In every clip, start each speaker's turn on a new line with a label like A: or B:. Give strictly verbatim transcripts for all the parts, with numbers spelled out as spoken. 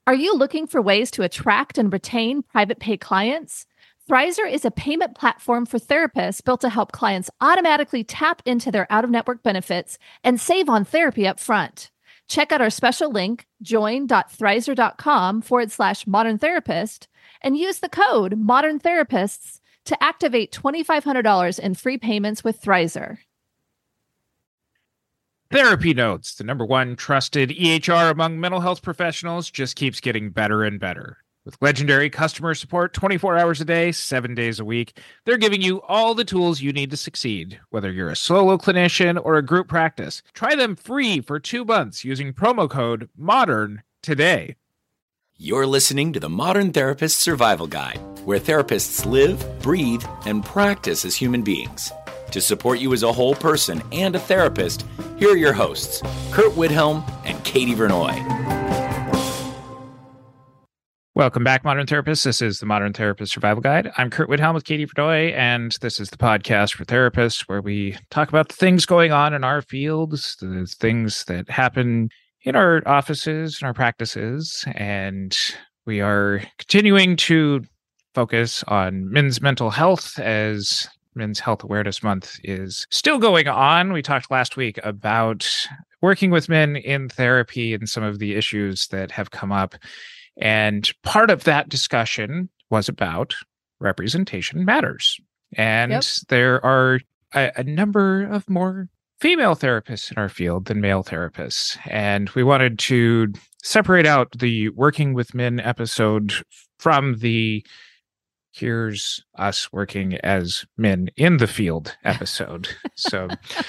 A: Are you looking for ways to attract and retain private pay clients? Thrizer is a payment platform for therapists built to help clients automatically tap into their out-of-network benefits and save on therapy up front. Check out our special link, join.thrizer.com forward slash modern therapist, and use the code modern therapists to activate twenty-five hundred dollars in free payments with Thrizer.
B: Therapy Notes, the number one trusted E H R among mental health professionals, just keeps getting better and better. With legendary customer support twenty-four hours a day, seven days a week, they're giving you all the tools you need to succeed, whether you're a solo clinician or a group practice. Try them free for two months using promo code MODERN today.
C: You're listening to the Modern Therapist Survival Guide, where therapists live, breathe, and practice as human beings. To support you as a whole person and a therapist, here are your hosts, Kurt Widhelm and Katie Vernoy.
B: Welcome back, Modern Therapists. This is the Modern Therapist Survival Guide. I'm Kurt Widhelm with Katie Vernoy, and this is the podcast for therapists where we talk about the things going on in our fields, the things that happen in our offices and our practices, and we are continuing to focus on men's mental health as Men's Health Awareness Month is still going on. We talked last week about working with men in therapy and some of the issues that have come up. And part of that discussion was about representation matters. And yep. there are a, a number of more female therapists in our field than male therapists. And we wanted to separate out the Working with Men episode from the Here's Us Working as Men in the Field episode. So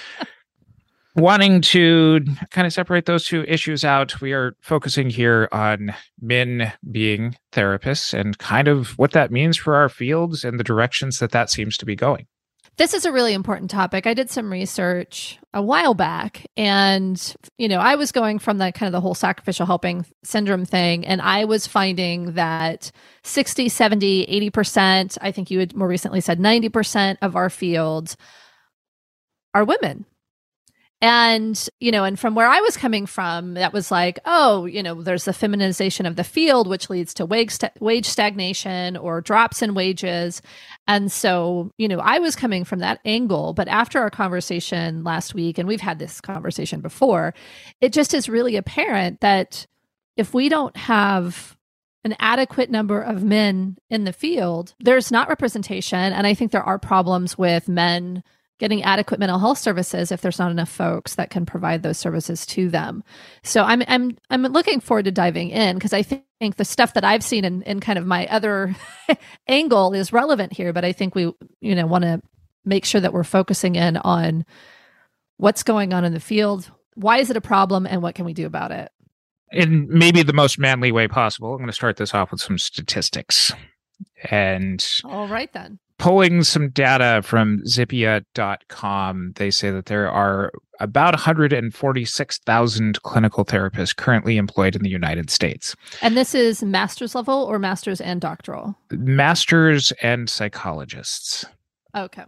B: wanting to kind of separate those two issues out, we are focusing here on men being therapists and kind of what that means for our fields and the directions that that seems to be going.
A: This is a really important topic. I did some research a while back, and, you know, I was going from that kind of the whole sacrificial helping syndrome thing, and I was finding that sixty, seventy, eighty percent, I think you had more recently said ninety percent of our field are women. And, you know, and from where I was coming from, that was like, oh, you know, there's the feminization of the field, which leads to wage, st- wage stagnation or drops in wages. And so, you know, I was coming from that angle. But after our conversation last week, and we've had this conversation before, it just is really apparent that if we don't have an adequate number of men in the field, there's not representation. And I think there are problems with men getting adequate mental health services if there's not enough folks that can provide those services to them. So I'm I'm I'm looking forward to diving in, because I think the stuff that I've seen in, in kind of my other angle is relevant here, but I think we, you know, want to make sure that we're focusing in on what's going on in the field, why is it a problem, and what can we do about it?
B: In maybe the most manly way possible, I'm going to start this off with some statistics. And
A: all right then.
B: Pulling some data from Zippia dot com, they say that there are about one hundred forty-six thousand clinical therapists currently employed in the United States.
A: And this is master's level or master's and doctoral?
B: Masters and psychologists.
A: Okay.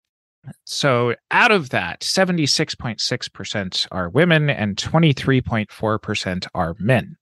B: So out of that, seventy-six point six percent are women and twenty-three point four percent are men.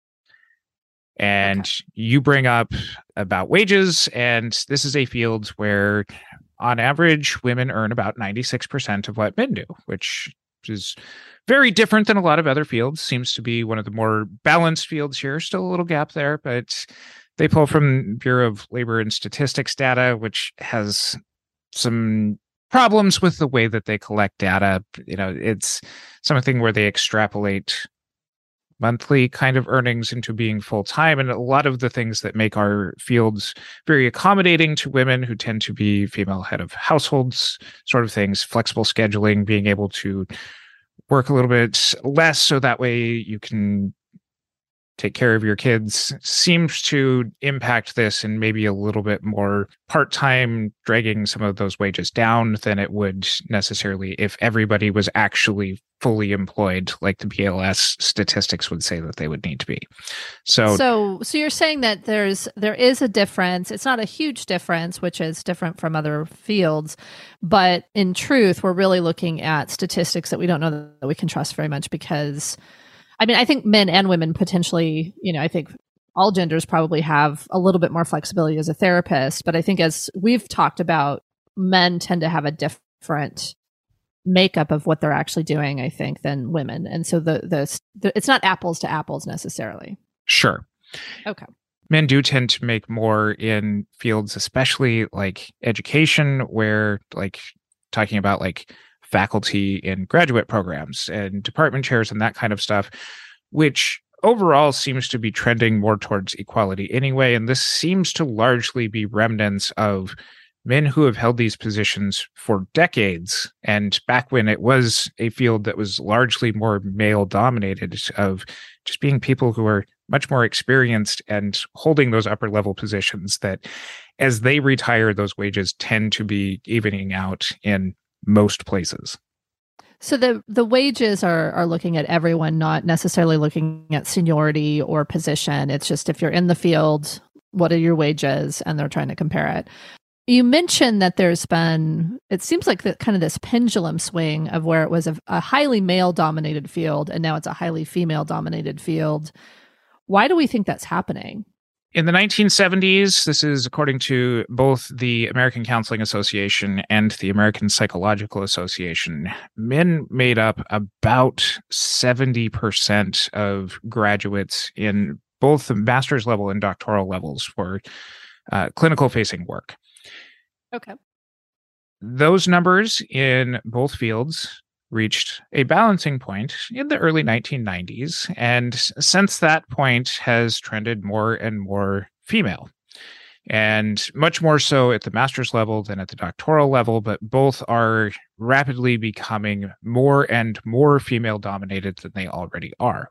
B: And okay. You bring up about wages, and this is a field where, on average, women earn about ninety-six percent of what men do, which is very different than a lot of other fields. Seems to be one of the more balanced fields here. Still a little gap there, but they pull from Bureau of Labor and Statistics data, which has some problems with the way that they collect data. You know, it's something where they extrapolate monthly kind of earnings into being full-time. And a lot of the things that make our fields very accommodating to women who tend to be female head of households, sort of things, flexible scheduling, being able to work a little bit less so that way you can take care of your kids, seems to impact this in maybe a little bit more part-time, dragging some of those wages down than it would necessarily if everybody was actually fully employed, like the B L S statistics would say that they would need to be. So,
A: so, so you're saying that there's there is a difference. It's not a huge difference, which is different from other fields, but in truth, we're really looking at statistics that we don't know that we can trust very much because, I mean, I think men and women potentially, you know, I think all genders probably have a little bit more flexibility as a therapist. But I think as we've talked about, men tend to have a different makeup of what they're actually doing, I think, than women. And so the, the, the it's not apples to apples necessarily.
B: Sure.
A: Okay.
B: Men do tend to make more in fields, especially like education, where like talking about like faculty in graduate programs and department chairs and that kind of stuff, which overall seems to be trending more towards equality anyway. And this seems to largely be remnants of men who have held these positions for decades. And back when it was a field that was largely more male dominated, of just being people who are much more experienced and holding those upper level positions, that as they retire, those wages tend to be evening out in most places.
A: So the the wages are are looking at everyone, not necessarily looking at seniority or position. It's just if you're in the field, what are your wages? And they're trying to compare it. You mentioned that there's been, it seems like the, kind of this pendulum swing of where it was a, a highly male-dominated field, and now it's a highly female-dominated field. Why do we think that's happening?
B: In the nineteen seventies, this is according to both the American Counseling Association and the American Psychological Association, men made up about seventy percent of graduates in both the master's level and doctoral levels for uh, clinical-facing work.
A: Okay.
B: Those numbers in both fields reached a balancing point in the early nineteen nineties, and since that point has trended more and more female, and much more so at the master's level than at the doctoral level, but both are rapidly becoming more and more female dominated than they already are.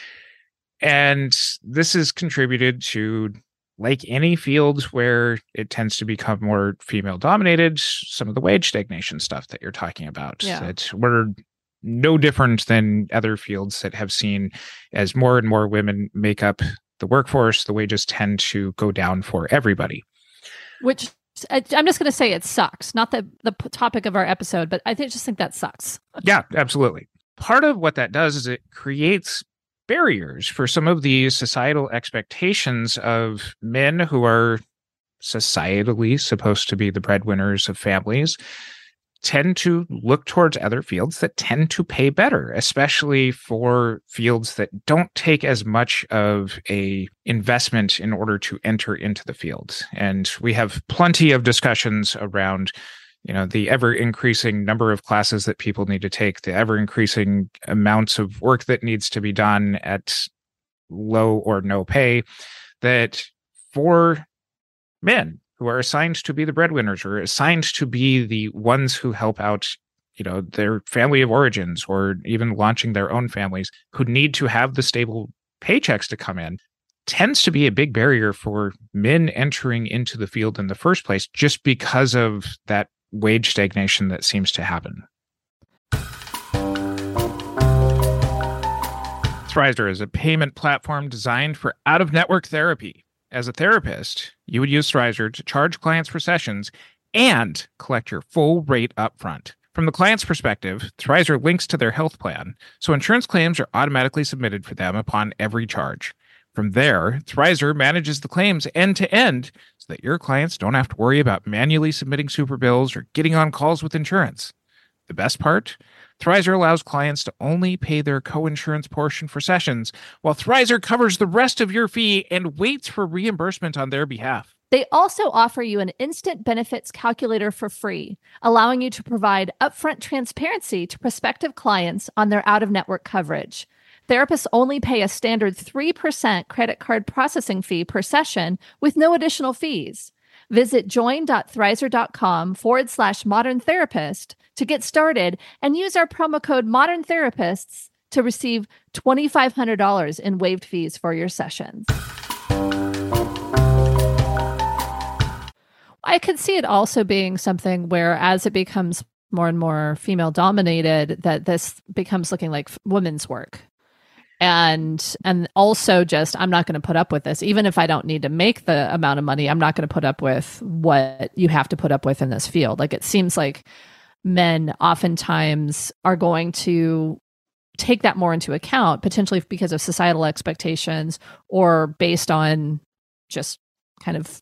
B: And this has contributed to, like any field where it tends to become more female dominated, some of the wage stagnation stuff that you're talking about.
A: Yeah.
B: That we're no different than other fields that have seen, as more and more women make up the workforce, the wages tend to go down for everybody.
A: Which I, I'm just going to say it sucks. Not the, the p- topic of our episode, but I think, just think that sucks.
B: Yeah, absolutely. Part of what that does is it creates barriers for some of the societal expectations of men who are societally supposed to be the breadwinners of families, tend to look towards other fields that tend to pay better, especially for fields that don't take as much of a investment in order to enter into the field. And we have plenty of discussions around, you know, the ever increasing number of classes that people need to take, the ever increasing amounts of work that needs to be done at low or no pay, that for men who are assigned to be the breadwinners or assigned to be the ones who help out, you know, their family of origins or even launching their own families, who need to have the stable paychecks to come in, tends to be a big barrier for men entering into the field in the first place, just because of that wage stagnation that seems to happen. Thrizer is a payment platform designed for out-of-network therapy. As a therapist, you would use Thrizer to charge clients for sessions and collect your full rate up front. From the client's perspective, Thrizer links to their health plan, so insurance claims are automatically submitted for them upon every charge. From there, Thrizer manages the claims end-to-end so that your clients don't have to worry about manually submitting super bills or getting on calls with insurance. The best part? Thrizer allows clients to only pay their co-insurance portion for sessions, while Thrizer covers the rest of your fee and waits for reimbursement on their behalf.
A: They also offer you an instant benefits calculator for free, allowing you to provide upfront transparency to prospective clients on their out-of-network coverage. Therapists only pay a standard three percent credit card processing fee per session with no additional fees. Visit join.thrizer.com forward slash modern therapist to get started and use our promo code modern therapists to receive two thousand five hundred dollars in waived fees for your sessions. I could see it also being something where, as it becomes more and more female dominated, that this becomes looking like women's work. And and also just, I'm not going to put up with this. Even if I don't need to make the amount of money, I'm not going to put up with what you have to put up with in this field. Like, it seems like men oftentimes are going to take that more into account, potentially because of societal expectations or based on just kind of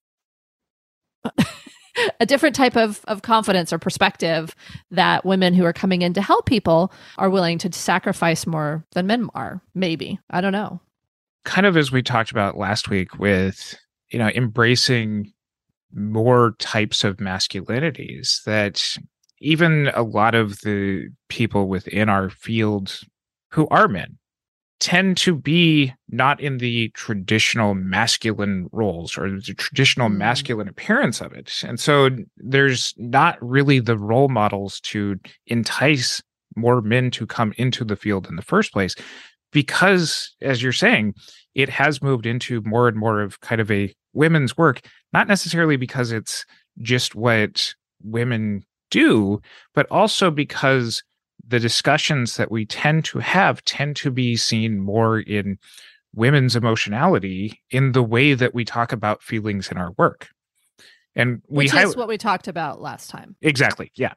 A: a different type of, of confidence or perspective that women who are coming in to help people are willing to sacrifice more than men are. Maybe. I don't know.
B: Kind of as we talked about last week with, you know, embracing more types of masculinities, that even a lot of the people within our field who are men tend to be not in the traditional masculine roles or the traditional mm. masculine appearance of it. And so there's not really the role models to entice more men to come into the field in the first place, because, as you're saying, it has moved into more and more of kind of a women's work, not necessarily because it's just what women do, but also because the discussions that we tend to have tend to be seen more in women's emotionality in the way that we talk about feelings in our work. And we
A: Which
B: hi-
A: is what we talked about last time.
B: Exactly. Yeah.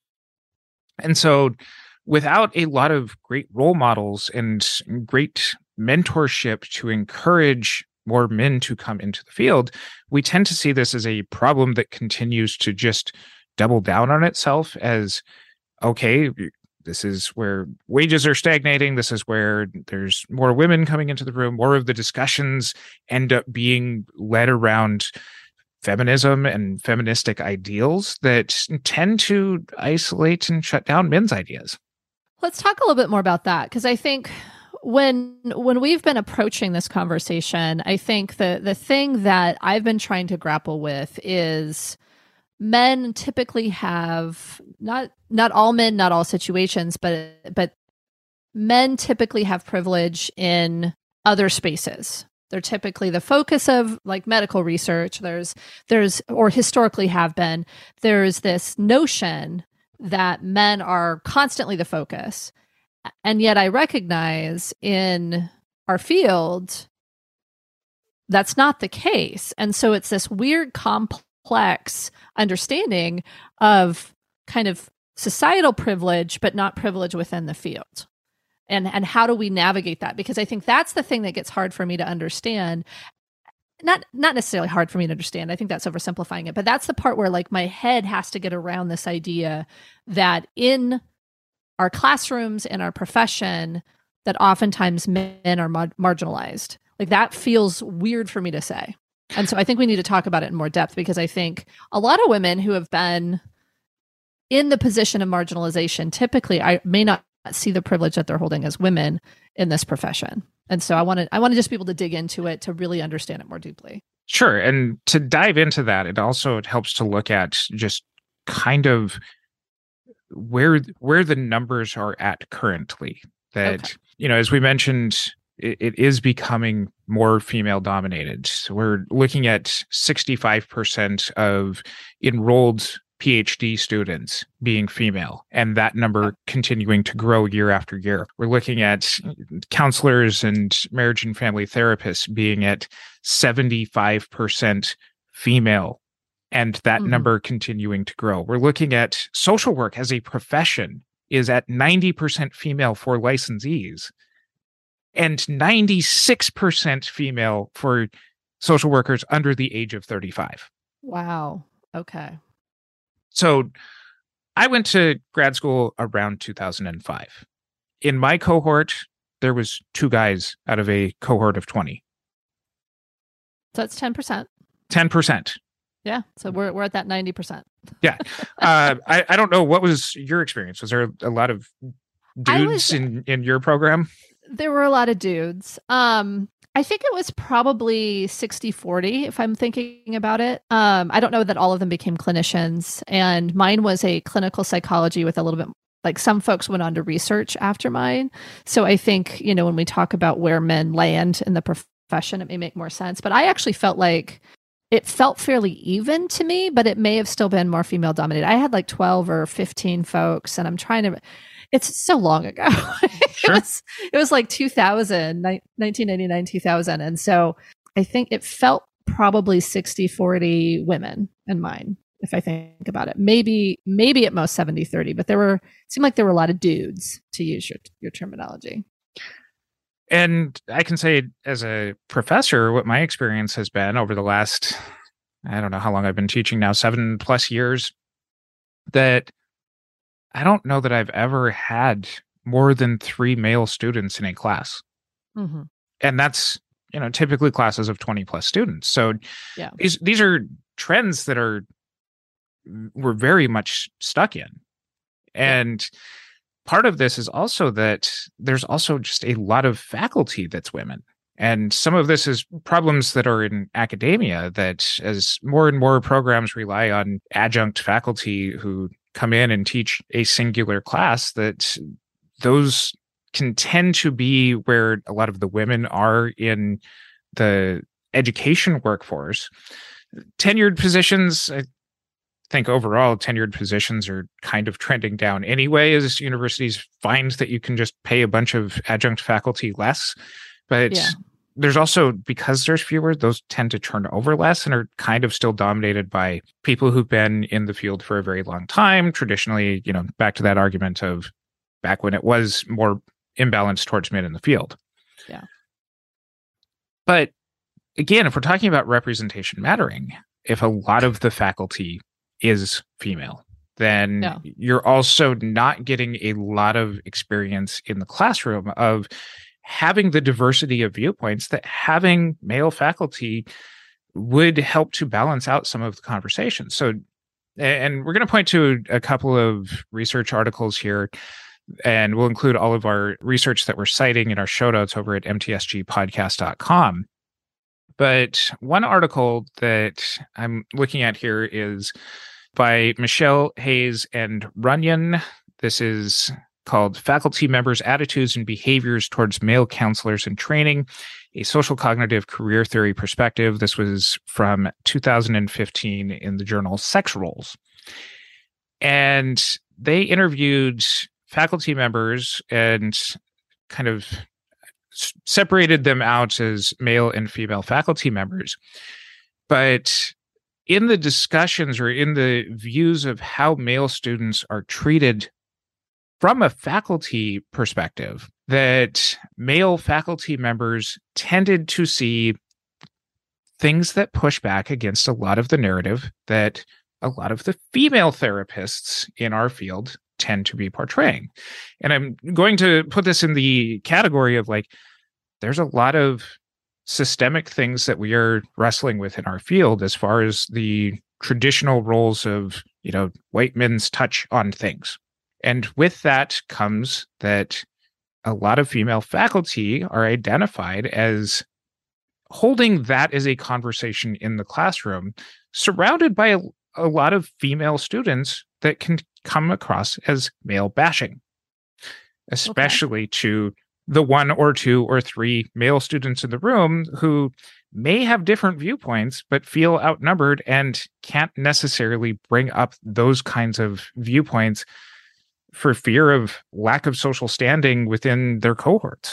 B: And so without a lot of great role models and great mentorship to encourage more men to come into the field, we tend to see this as a problem that continues to just double down on itself as, okay, this is where wages are stagnating. This is where there's more women coming into the room. More of the discussions end up being led around feminism and feministic ideals that tend to isolate and shut down men's ideas.
A: Let's talk a little bit more about that, because I think when when we've been approaching this conversation, I think the the thing that I've been trying to grapple with is men typically have not not all men, not all situations, but but men typically have privilege in other spaces. They're typically the focus of like medical research. There's there's or historically have been. There's this notion that men are constantly the focus. And yet I recognize in our field that's not the case. And so it's this weird complex complex understanding of kind of societal privilege, but not privilege within the field. And and how do we navigate that? Because I think that's the thing that gets hard for me to understand. Not not necessarily hard for me to understand. I think that's oversimplifying it, but that's the part where like my head has to get around this idea that in our classrooms, in our profession, that oftentimes men are mar- marginalized. Like that feels weird for me to say. And so I think we need to talk about it in more depth, because I think a lot of women who have been in the position of marginalization, typically I may not see the privilege that they're holding as women in this profession. And so I want to I want to just be able to dig into it to really understand it more deeply.
B: Sure. And to dive into that, it also helps to look at just kind of where where the numbers are at currently. That, okay. you know, as we mentioned, it is becoming more female dominated. So we're looking at sixty-five percent of enrolled PhD students being female, and that number continuing to grow year after year. We're looking at counselors and marriage and family therapists being at seventy-five percent female, and that mm-hmm. number continuing to grow. We're looking at social work as a profession is at ninety percent female for licensees, and ninety-six percent female for social workers under the age of thirty-five.
A: Wow. Okay.
B: So I went to grad school around two thousand five. In my cohort, there was two guys out of a cohort of twenty.
A: So that's ten percent.
B: ten percent.
A: Yeah. So we're we're at that ninety percent.
B: Yeah. Uh, I, I don't know. What was your experience? Was there a lot of dudes
A: was,
B: in, in your program?
A: There were a lot of dudes. Um, I think it was probably sixty forty, if I'm thinking about it. Um, I don't know that all of them became clinicians, and mine was a clinical psychology with a little bit, like some folks went on to research after mine. So I think, you know, when we talk about where men land in the profession, it may make more sense. But I actually felt like it felt fairly even to me, but it may have still been more female dominated. I had like twelve or fifteen folks, and I'm trying to... It's so long ago.
B: Sure.
A: it, was, it was like two thousand, nineteen ninety-nine, two thousand. And so I think it felt probably sixty forty women in mine. if I think about it. Maybe, maybe at most seventy thirty, but there were, it seemed like there were a lot of dudes, to use your, your terminology.
B: And I can say as a professor, what my experience has been over the last, I don't know how long I've been teaching now, seven plus years, that I don't know that I've ever had more than three male students in a class.
A: Mm-hmm.
B: And that's, you know, typically classes of twenty plus students. So
A: yeah.
B: these, these are trends that are, we're very much stuck in. And yeah. part of this is also that there's also just a lot of faculty that's women. And some of this is problems that are in academia, that as more and more programs rely on adjunct faculty who come in and teach a singular class, that those can tend to be where a lot of the women are in the education workforce. Tenured positions, I think overall tenured positions are kind of trending down anyway, as universities find that you can just pay a bunch of adjunct faculty less. But yeah. there's also, because there's fewer, those tend to turn over less and are kind of still dominated by people who've been in the field for a very long time. Traditionally, you know, back to that argument of back when it was more imbalanced towards men in the field.
A: Yeah.
B: But again, if we're talking about representation mattering, if a lot of the faculty is female, then yeah. you're also not getting a lot of experience in the classroom of having the diversity of viewpoints that having male faculty would help to balance out some of the conversations. So, and we're going to point to a couple of research articles here, and we'll include all of our research that we're citing in our show notes over at m t s g podcast dot com. But one article that I'm looking at here is by Michelle Hayes and Runyon. This is called Faculty Members' Attitudes and Behaviors Towards Male Counselors in Training, a Social Cognitive Career Theory Perspective. This was from two thousand fifteen in the journal Sex Roles. And they interviewed faculty members and kind of separated them out as male and female faculty members. But in the discussions or in the views of how male students are treated from a faculty perspective, that male faculty members tended to see things that push back against a lot of the narrative that a lot of the female therapists in our field tend to be portraying. And I'm going to put this in the category of like, there's a lot of systemic things that we are wrestling with in our field as far as the traditional roles of, you know, white men's touch on things. And with that comes that a lot of female faculty are identified as holding that as a conversation in the classroom, surrounded by a, a lot of female students that can come across as male bashing, especially okay. to the one or two or three male students in the room who may have different viewpoints, but feel outnumbered and can't necessarily bring up those kinds of viewpoints for fear of lack of social standing within their cohorts.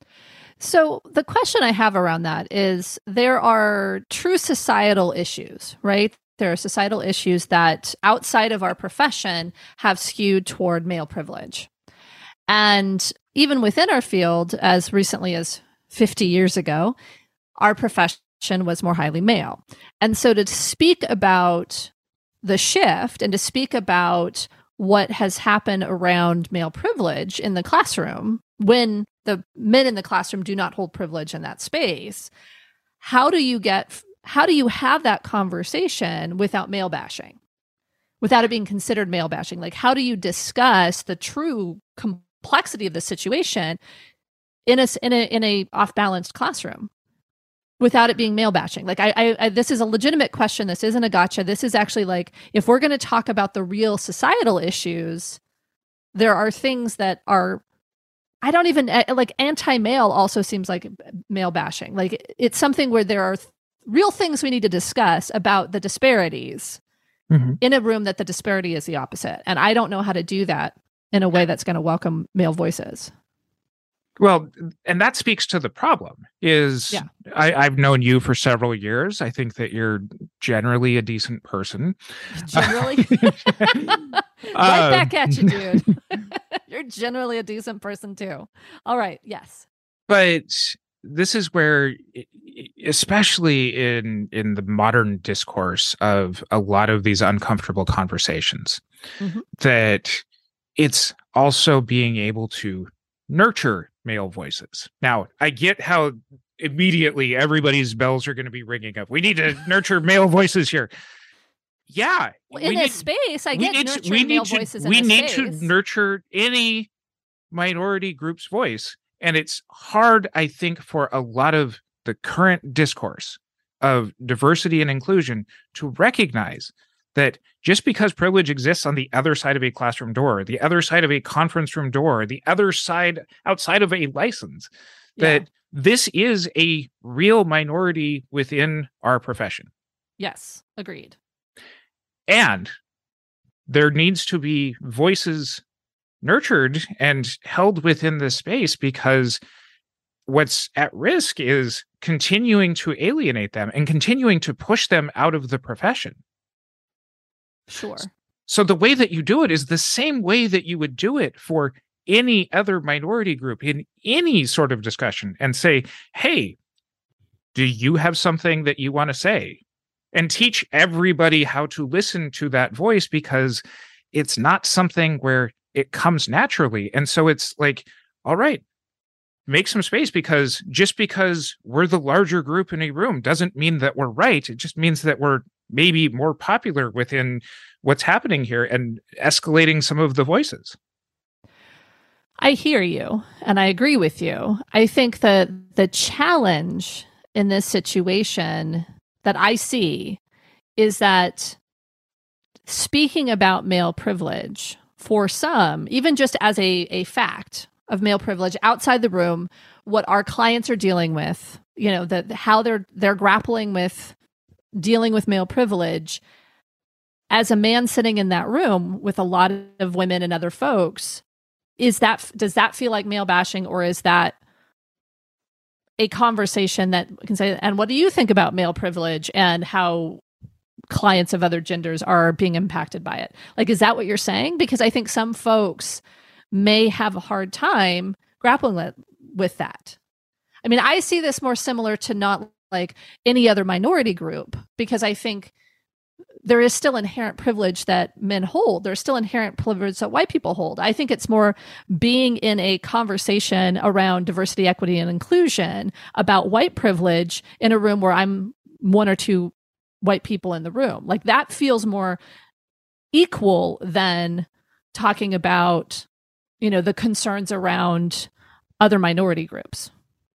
A: So the question I have around that is there are true societal issues, right? There are societal issues that outside of our profession have skewed toward male privilege. And even within our field, as recently as fifty years ago, our profession was more highly male. And so to speak about the shift and to speak about what has happened around male privilege in the classroom, when the men in the classroom do not hold privilege in that space, how do you get, how do you have that conversation without male bashing, without it being considered male bashing? Like, how do you discuss the true complexity of the situation in a, in a, in a off-balanced classroom without it being male bashing? Like, I, I, I, this is a legitimate question. This isn't a gotcha. This is actually like, if we're going to talk about the real societal issues, there are things that are, I don't even, like, anti-male also seems like male bashing. Like, it's something where there are th- real things we need to discuss about the disparities mm-hmm. in a room that the disparity is the opposite. And I don't know how to do that in a way that's going to welcome male voices.
B: Well, and that speaks to the problem is yeah. I, I've known you for several years. I think that you're generally a decent person.
A: Generally? Right
B: Uh,
A: back at you, dude. You're generally a decent person too. All right. Yes.
B: But this is where, especially in in the modern discourse of a lot of these uncomfortable conversations, mm-hmm. that it's also being able to nurture male voices. Now, I get how immediately everybody's bells are going to be ringing up. We need to nurture male voices here. Yeah.
A: Well, in a
B: need,
A: space, I get nurturing
B: to, we
A: male
B: need to,
A: voices in
B: We
A: a
B: need
A: space.
B: to nurture any minority group's voice. And it's hard, I think, for a lot of the current discourse of diversity and inclusion to recognize that just because privilege exists on the other side of a classroom door, the other side of a conference room door, the other side outside of a license, that yeah. this is a real minority within our profession.
A: Yes, agreed.
B: And there needs to be voices nurtured and held within this space, because what's at risk is continuing to alienate them and continuing to push them out of the profession.
A: Sure.
B: So the way that you do it is the same way that you would do it for any other minority group in any sort of discussion, and say, hey, do you have something that you want to say? And teach everybody how to listen to that voice, because it's not something where it comes naturally. And so it's like, all right, make some space, because just because we're the larger group in a room doesn't mean that we're right. It just means that we're maybe more popular within what's happening here and escalating some of the voices.
A: I hear you, and I agree with you. I think that the challenge in this situation that I see is that speaking about male privilege for some, even just as a, a fact of male privilege outside the room, what our clients are dealing with, you know, that how they're they're grappling with dealing with male privilege, as a man sitting in that room with a lot of women and other folks, is that does that feel like male bashing, or is that a conversation that can say, and what do you think about male privilege and how clients of other genders are being impacted by it? Like, is that what you're saying? Because I think some folks may have a hard time grappling with, with that. I mean, I see this more similar to not like any other minority group, because I think there is still inherent privilege that men hold. There's still inherent privilege that white people hold. I think it's more being in a conversation around diversity, equity, and inclusion about white privilege in a room where I'm one or two white people in the room. Like, that feels more equal than talking about, you know, the concerns around other minority groups.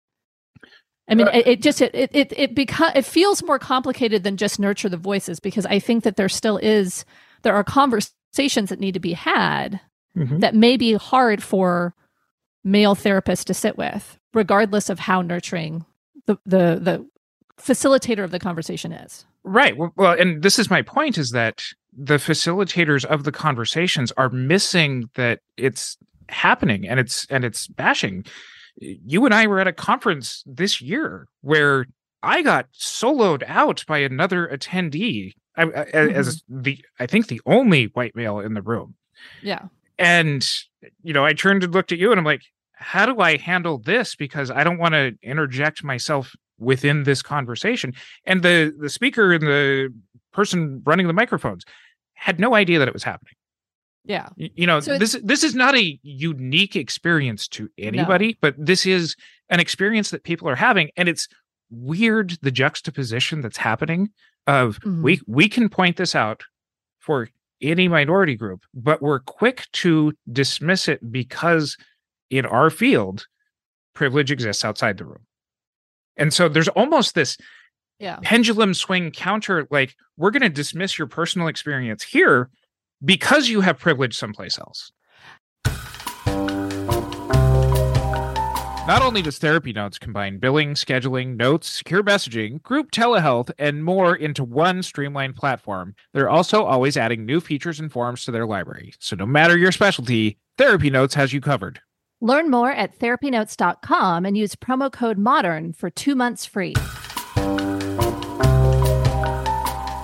A: I mean, it, it just it it it it, beca- it feels more complicated than just nurture the voices, because I think that there still is there are conversations that need to be had mm-hmm. that may be hard for male therapists to sit with, regardless of how nurturing the the the facilitator of the conversation is.
B: Right. Well, well, and this is my point: is that the facilitators of the conversations are missing that it's happening, and it's and it's bashing. You and I were at a conference this year where I got soloed out by another attendee, I, I, mm-hmm. as the I think the only white male in the room.
A: Yeah.
B: And, you know, I turned and looked at you and I'm like, how do I handle this? Because I don't want to interject myself within this conversation. And the the speaker and the person running the microphones had no idea that it was happening.
A: Yeah.
B: You know, so this this is not a unique experience to anybody, no. but this is an experience that people are having. And it's weird, the juxtaposition that's happening of mm-hmm. we we can point this out for any minority group, but we're quick to dismiss it because in our field, privilege exists outside the room. And so there's almost this
A: yeah.
B: pendulum swing counter, like, we're going to dismiss your personal experience here because you have privilege someplace else. Not only does Therapy Notes combine billing, scheduling, notes, secure messaging, group telehealth, and more into one streamlined platform, they're also always adding new features and forms to their library. So no matter your specialty, Therapy Notes has you covered.
A: Learn more at therapy notes dot com and use promo code MODERN for two months free.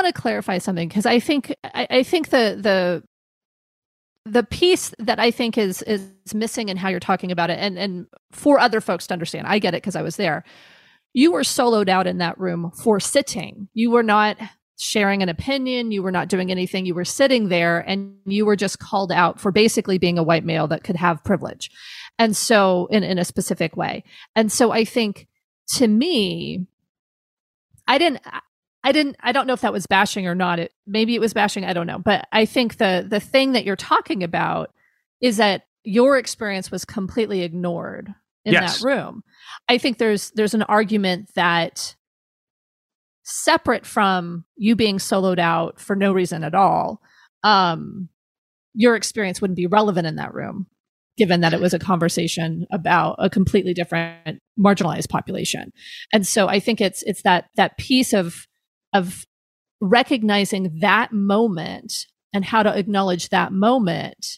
A: want to clarify something because I think I, I think the the the piece that I think is is missing in how you're talking about it, and and for other folks to understand, I get it because I was there. You were soloed out in that room for sitting. You were not sharing an opinion. You were not doing anything. You were sitting there, and you were just called out for basically being a white male that could have privilege, and so in in a specific way. And so I think, to me, I didn't. I didn't, I don't know if that was bashing or not. It, maybe it was bashing. I don't know. But I think the, the thing that you're talking about is that your experience was completely ignored in
B: yes.
A: that room. I think there's, there's an argument that separate from you being soloed out for no reason at all, um, your experience wouldn't be relevant in that room, given that it was a conversation about a completely different marginalized population. And so I think it's, it's that, that piece of, of recognizing that moment and how to acknowledge that moment,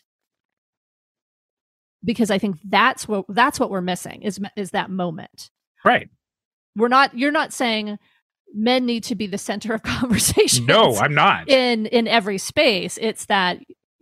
A: because I think that's what that's what we're missing is is that moment.
B: Right.
A: We're not. You're not saying men need to be the center of conversation.
B: No, I'm not.
A: In in every space, it's that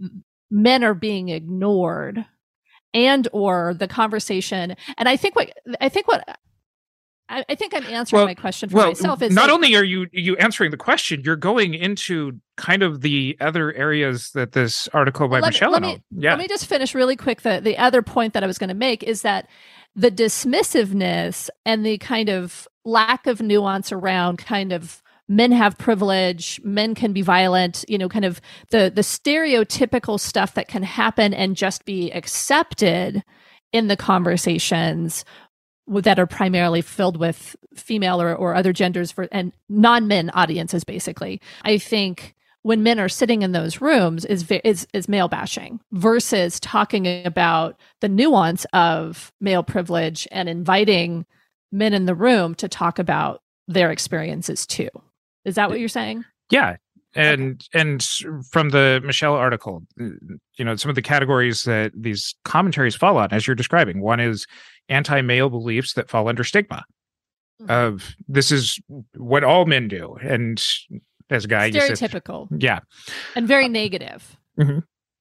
A: men are being ignored, and or the conversation. And I think what I think what. I, I think I'm answering
B: well,
A: my question for
B: well,
A: myself. Is
B: not
A: like,
B: only are you you answering the question, you're going into kind of the other areas that this article by
A: let
B: Michelle.
A: Me, let, me,
B: yeah.
A: let me just finish really quick. The, the other point that I was going to make is that the dismissiveness and the kind of lack of nuance around kind of men have privilege, men can be violent, you know, kind of the the stereotypical stuff that can happen and just be accepted in the conversations that are primarily filled with female or, or other genders for and non-men audiences, basically. I think when men are sitting in those rooms is is is male bashing versus talking about the nuance of male privilege and inviting men in the room to talk about their experiences too. Is that what you're saying?
B: Yeah. And okay. and from the Michelle article, you know, some of the categories that these commentaries fall on, as you're describing, one is anti-male beliefs that fall under stigma mm-hmm. of this is what all men do. And as a guy,
A: stereotypical.
B: You said, yeah.
A: And very negative.
B: Mm-hmm.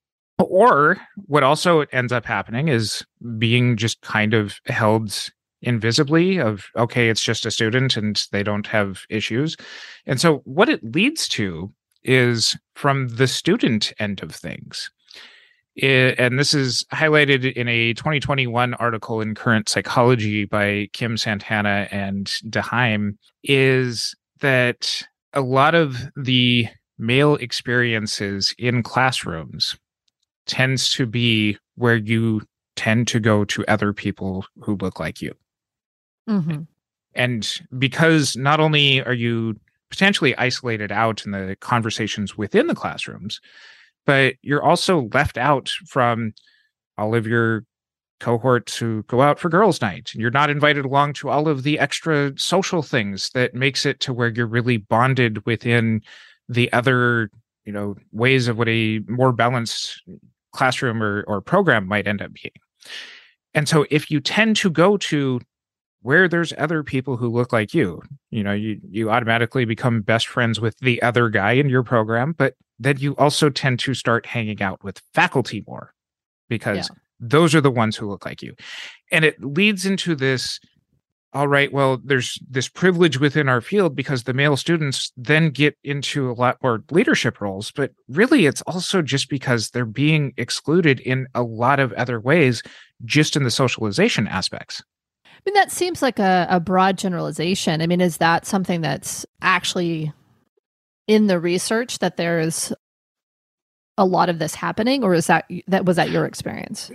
B: Or what also ends up happening is being just kind of held invisibly of, okay, it's just a student and they don't have issues. And so what it leads to is from the student end of things. It, and this is highlighted in a twenty twenty-one article in Current Psychology by Kim Santana and DeHeim, is that a lot of the male experiences in classrooms tends to be where you tend to go to other people who look like you.
A: Mm-hmm.
B: And because not only are you potentially isolated out in the conversations within the classrooms, but you're also left out from all of your cohorts who go out for girls' night. You're not invited along to all of the extra social things that makes it to where you're really bonded within the other, you know, ways of what a more balanced classroom or, or program might end up being. And so if you tend to go to where there's other people who look like you, you know, you, you automatically become best friends with the other guy in your program, but then you also tend to start hanging out with faculty more because yeah. those are the ones who look like you. And it leads into this, all right, well, there's this privilege within our field because the male students then get into a lot more leadership roles, but really it's also just because they're being excluded in a lot of other ways, just in the socialization aspects.
A: I mean, that seems like a, a broad generalization. I mean, is that something that's actually in the research that there's a lot of this happening, or is that that was that your experience?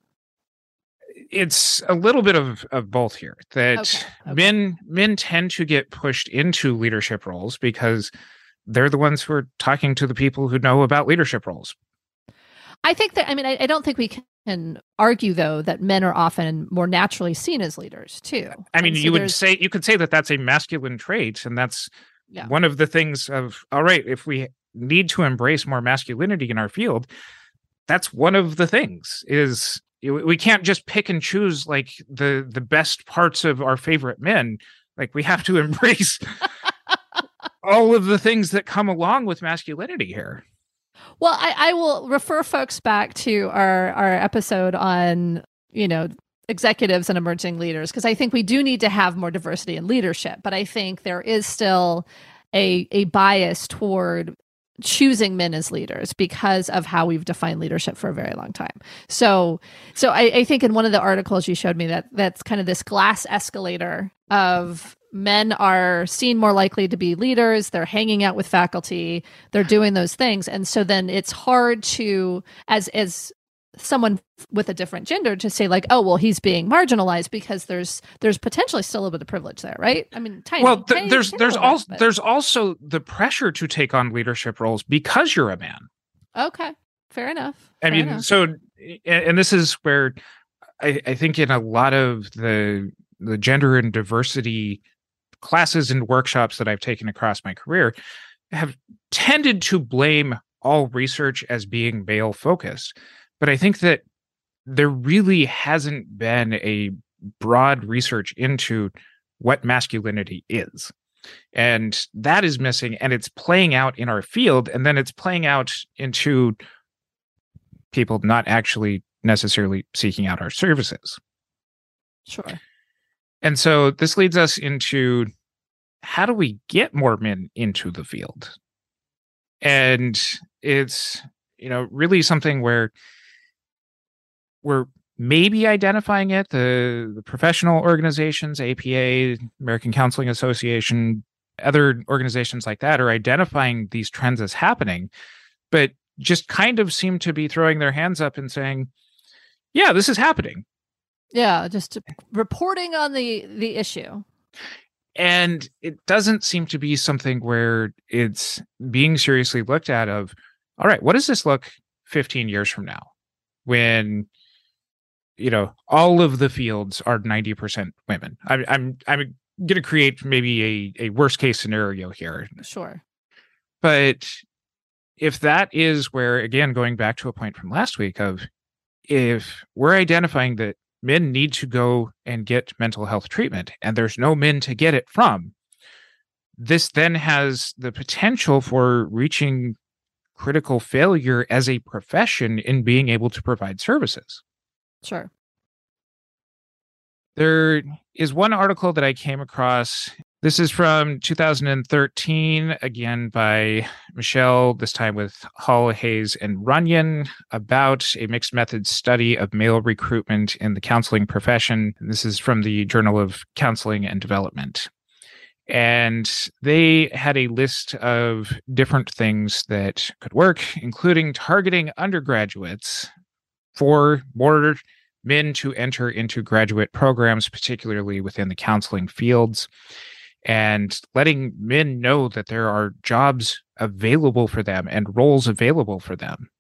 B: It's a little bit of, of both here. That
A: okay, okay.
B: men men tend to get pushed into leadership roles because they're the ones who are talking to the people who know about leadership roles.
A: I think that, I mean, I, I don't think we can argue, though, that men are often more naturally seen as leaders, too.
B: I mean,
A: so
B: you would say, you could say that that's a masculine trait, and that's yeah. one of the things of, all right, if we need to embrace more masculinity in our field, that's one of the things is we can't just pick and choose like the, the best parts of our favorite men. Like we have to embrace all of the things that come along with masculinity here.
A: Well, I, I will refer folks back to our, our episode on, you know, executives and emerging leaders, because I think we do need to have more diversity in leadership. But I think there is still a, a bias toward choosing men as leaders because of how we've defined leadership for a very long time. So, so I, I think in one of the articles you showed me that that's kind of this glass escalator of men are seen more likely to be leaders. They're hanging out with faculty. They're doing those things. And so then it's hard to, as, as someone with a different gender, to say like, oh, well, he's being marginalized because there's, there's potentially still a little bit of privilege there. Right. I mean, tiny,
B: well, th-
A: tiny,
B: there's,
A: tiny
B: there's
A: bit,
B: also,
A: but...
B: there's also the pressure to take on leadership roles because you're a man.
A: Okay. Fair enough.
B: I
A: Fair
B: mean,
A: enough.
B: so, and this is where I, I think in a lot of the, the gender and diversity classes and workshops that I've taken across my career have tended to blame all research as being male focused. But I think that there really hasn't been a broad research into what masculinity is. And that is missing, and it's playing out in our field, and then it's playing out into people not actually necessarily seeking out our services.
A: Sure.
B: And so this leads us into, how do we get more men into the field? And it's, you know, really something where we're maybe identifying it. The, the professional organizations, A P A, American Counseling Association, other organizations like that are identifying these trends as happening, but just kind of seem to be throwing their hands up and saying, yeah, this is happening.
A: Yeah, just reporting on the the issue.
B: And it doesn't seem to be something where it's being seriously looked at of, all right, what does this look fifteen years from now when, you know, all of the fields are ninety percent women? I, I'm I'm going to create maybe a, a worst case scenario here.
A: Sure.
B: But if that is where, again, going back to a point from last week of, if we're identifying that men need to go and get mental health treatment and there's no men to get it from, this then has the potential for reaching critical failure as a profession in being able to provide services.
A: Sure.
B: There is one article that I came across. This is from two thousand thirteen, again by Michelle, this time with Hull, Hayes, and Runyon, about a mixed methods study of male recruitment in the counseling profession. This is from the Journal of Counseling and Development. And they had a list of different things that could work, including targeting undergraduates for more men to enter into graduate programs, particularly within the counseling fields, and letting men know that there are jobs available for them and roles available for them.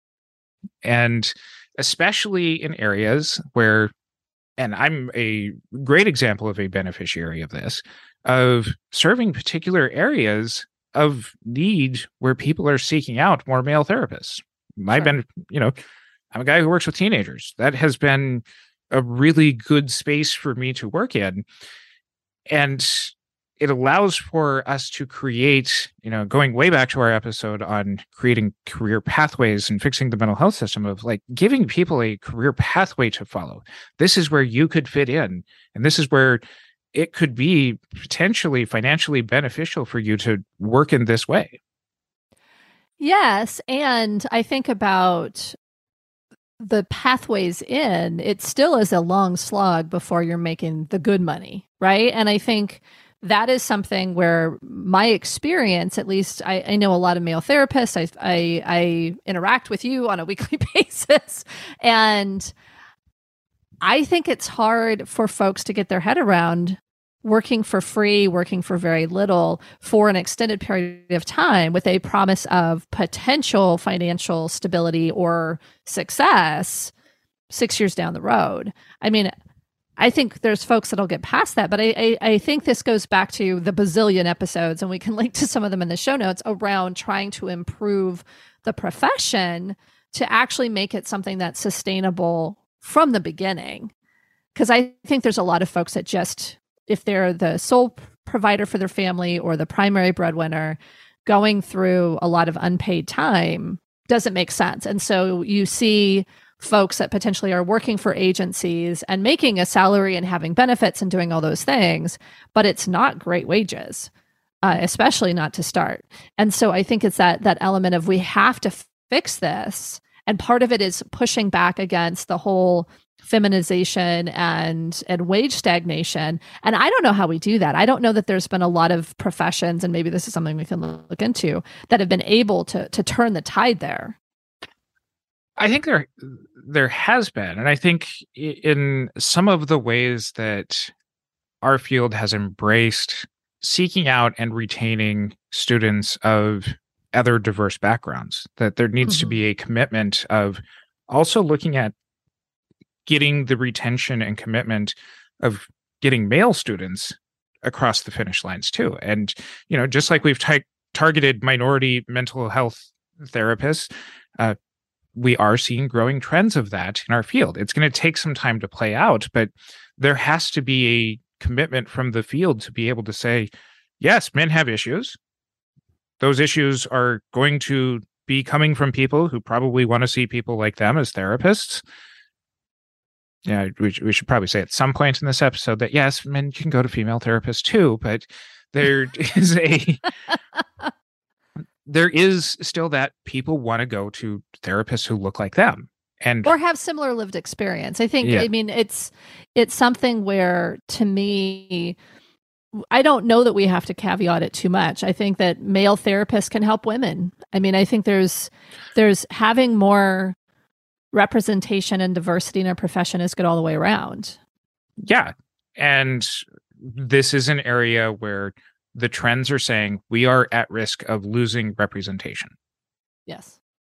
B: And especially in areas where, and I'm a great example of a beneficiary of this, of serving particular areas of need where people are seeking out more male therapists. I've been, you know, I'm a guy who works with teenagers. That has been a really good space for me to work in. And it allows for us to create, you know, going way back to our episode on creating career pathways and fixing the mental health system, of like giving people a career pathway to follow. This is where you could fit in. And this is where it could be potentially financially beneficial for you to work in this way.
A: Yes. And I think about the pathways in, it still is a long slog before you're making the good money, right? And I think that is something where my experience, at least I, I know a lot of male therapists. I, I I interact with you on a weekly basis. And I think it's hard for folks to get their head around working for free, working for very little for an extended period of time with a promise of potential financial stability or success six years down the road. I mean, I think there's folks that'll get past that, but I, I, I think this goes back to the bazillion episodes, and we can link to some of them in the show notes, around trying to improve the profession to actually make it something that's sustainable from the beginning. Because I think there's a lot of folks that just, if they're the sole provider for their family or the primary breadwinner going through a lot of unpaid time doesn't make sense. And so you see folks that potentially are working for agencies and making a salary and having benefits and doing all those things, but it's not great wages, uh, especially not to start. And so I think it's that that element of we have to f- fix this. And part of it is pushing back against the whole feminization and and wage stagnation. And I don't know how we do that. I don't know that there's been a lot of professions, and maybe this is something we can look into, that have been able to to turn the tide there.
B: I think there there has been, and I think in some of the ways that our field has embraced seeking out and retaining students of other diverse backgrounds, that there needs mm-hmm. to be a commitment of also looking at getting the retention and commitment of getting male students across the finish lines too. And, you know, just like we've t- targeted minority mental health therapists, uh, we are seeing growing trends of that in our field. It's going to take some time to play out, but there has to be a commitment from the field to be able to say, yes, men have issues. Those issues are going to be coming from people who probably want to see people like them as therapists. Yeah, we, we should probably say at some point in this episode that, yes, men can go to female therapists too, but there is a... there is still that people want to go to therapists who look like them and
A: or have similar lived experience. I think,
B: yeah.
A: I mean, it's, it's something where, to me, I don't know that we have to caveat it too much. I think that male therapists can help women. I mean, I think there's, there's having more representation and diversity in a profession is good all the way around.
B: Yeah. And this is an area where the trends are saying we are at risk of losing representation.
A: Yes.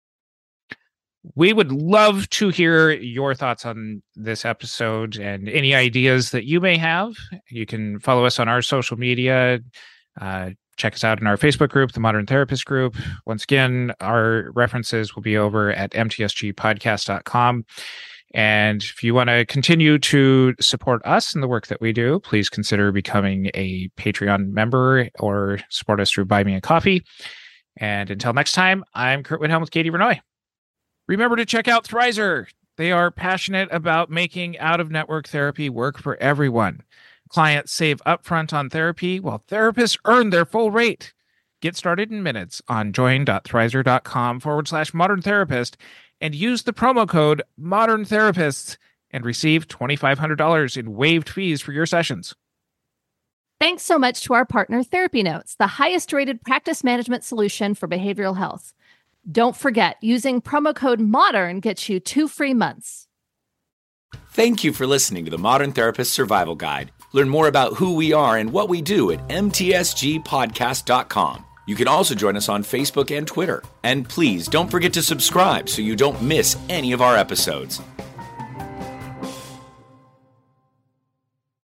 B: We would love to hear your thoughts on this episode and any ideas that you may have. You can follow us on our social media. Uh, check us out in our Facebook group, the Modern Therapist Group. Once again, our references will be over at m t s g podcast dot com. And if you want to continue to support us in the work that we do, please consider becoming a Patreon member or support us through Buy Me a Coffee. And until next time, I'm Kurt Winhelm with Katie Vernoy. Remember to check out Thrizer. They are passionate about making out-of-network therapy work for everyone. Clients save upfront on therapy while therapists earn their full rate. Get started in minutes on join.thrizer.com forward slash modern therapist and use the promo code Modern Therapists and receive twenty-five hundred dollars in waived fees for your sessions.
A: Thanks so much to our partner, Therapy Notes, the highest rated practice management solution for behavioral health. Don't forget, using promo code MODERN gets you two free months.
C: Thank you for listening to the Modern Therapist Survival Guide. Learn more about who we are and what we do at m t s g podcast dot com. You can also join us on Facebook and Twitter. And please don't forget to subscribe so you don't miss any of our episodes.